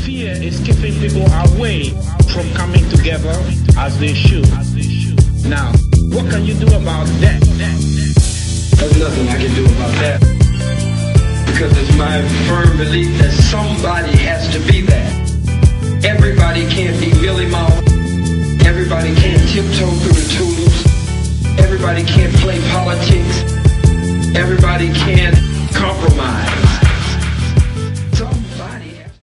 fear is keeping people away from coming together as they should. Now, what can you do about that? There's nothing I can do about that. Because it's my firm belief that somebody has to be there. Everybody can't be Billy Moe. Everybody can't tiptoe through the tulips. Everybody can't play politics. Everybody can't compromise.